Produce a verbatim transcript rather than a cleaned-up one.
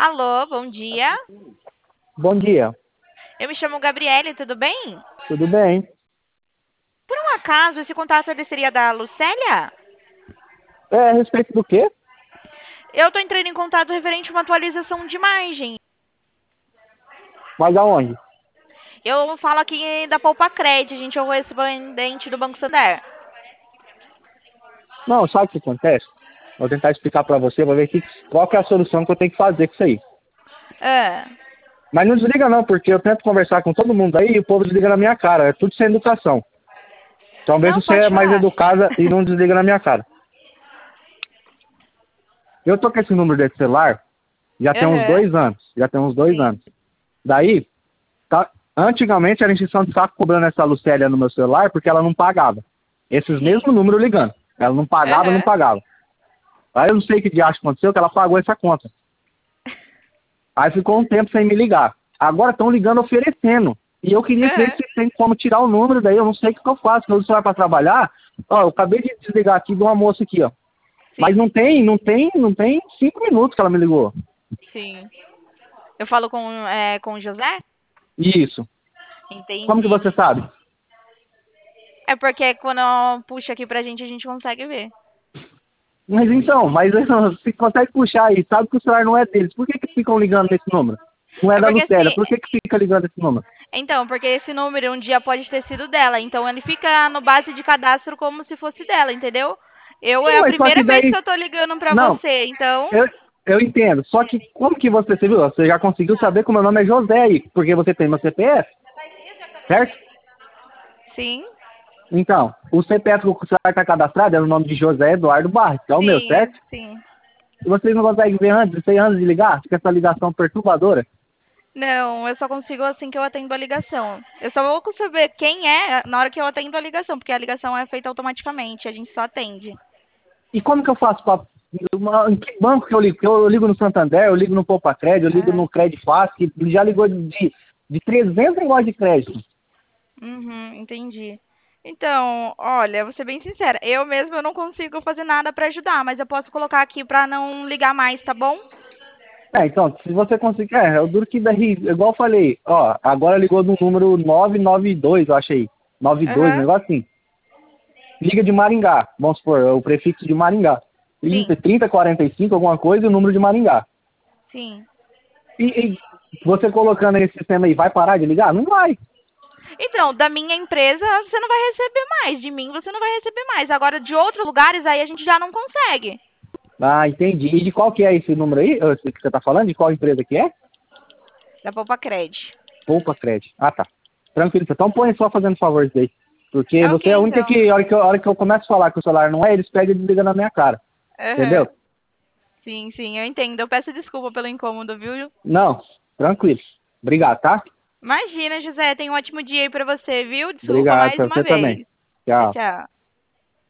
Alô, bom dia. Bom dia, Eu me chamo Gabriele, tudo bem? tudo bem? Por um acaso, esse contato ele seria da Lucélia? É, a respeito do quê? Eu tô entrando em contato referente a uma atualização de imagem. Mas aonde? Eu falo aqui da Poupa Cred, a gente é o correspondente do Banco Santander. Não, sabe o que acontece? Vou tentar explicar pra você, vou ver que, qual que é a solução que eu tenho que fazer com isso aí. Ah, Mas não desliga não, porque eu tento conversar com todo mundo aí e o povo desliga na minha cara. É tudo sem educação. Então veja não, se você é pode mais falar. educada e não desliga na minha cara. Eu tô com esse número de celular já tem uns Aham, dois anos. Já tem uns dois sim. anos. Daí, tá, antigamente era encheção de saco cobrando essa Lucélia no meu celular porque ela não pagava. Esses Sim. mesmos números ligando. Ela não pagava, não Aham. pagava. Aí eu não sei o que de acho que aconteceu, que ela pagou essa conta. Aí ficou um tempo sem me ligar. Agora estão ligando oferecendo. E eu queria ver Aham. se tem como tirar o número, daí eu não sei o que que eu faço. Quando você vai para trabalhar, ó, eu acabei de desligar aqui de uma moça aqui, ó. Mas Sim, não tem, não tem, não tem cinco minutos que ela me ligou. sim. Eu falo com, é, com o José? Isso. Como que Entendi. você sabe? É porque quando puxa aqui pra gente, a gente consegue ver. Mas então, mas você consegue puxar aí, sabe que o celular não é deles. Por que que ficam ligando nesse número? Não é É da porque Lucélia, assim, por que que fica ligando esse número? então, porque esse número um dia pode ter sido dela, então ele fica no base de cadastro como se fosse dela, entendeu? Eu é Sim, a mas só primeira que vez que daí, eu tô ligando pra não, você, então, Eu, eu entendo. Só que como que você, você viu? Você já conseguiu saber que o meu nome é José aí, porque você tem meu C P F, certo? sim, Então, o C P F que o celular está cadastrado é o nome de José Eduardo Barros, que é o meu, sim, certo? sim. E vocês não conseguem ver antes, você antes de ligar? Fica essa ligação perturbadora. Não, eu só consigo assim que eu atendo a ligação. Eu só vou saber quem é na hora que eu atendo a ligação, porque a ligação é feita automaticamente, a gente só atende. E como que eu faço para... Em que banco que eu ligo? Porque eu ligo no Santander, eu ligo no Poupa Crédito, eu ligo Aham. no Crédito Fácil, que já ligou de, de trezentos negócios de crédito. Uhum, entendi. Então, olha, vou ser bem sincera, eu mesma eu não consigo fazer nada pra ajudar, mas eu posso colocar aqui pra não ligar mais, tá bom? É, então, se você conseguir, é, é o duro que daí, igual eu falei, ó, agora ligou no número nove nove dois, eu achei, nove dois, um Aham. negócio assim. Liga de Maringá, vamos supor, é o prefixo de Maringá. Sim, trinta quarenta e cinco, alguma coisa, e o número de Maringá. sim. E, e você colocando esse sistema aí, vai parar de ligar? Não vai. Então, da minha empresa você não vai receber mais, de mim você não vai receber mais. Agora, de outros lugares aí a gente já não consegue. Ah, entendi. E de qual que é esse número aí, esse que você tá falando? De qual empresa que é? Da Poupa Cred. Poupa Crédito. Ah, tá. Tranquilo, então põe só fazendo favor isso aí. Porque É ok, você é a única então. que, a hora que, eu, a hora que eu começo a falar que o celular não é, eles pegam e desligam na minha cara. Entendeu? Aham. Sim, sim, eu entendo. Eu peço desculpa pelo incômodo, viu? Não, tranquilo. Obrigado, tá? Imagina, José, tenha um ótimo dia aí pra você, viu? Desculpa Obrigado mais pra uma você também. vez. Tchau, Tchau. tchau.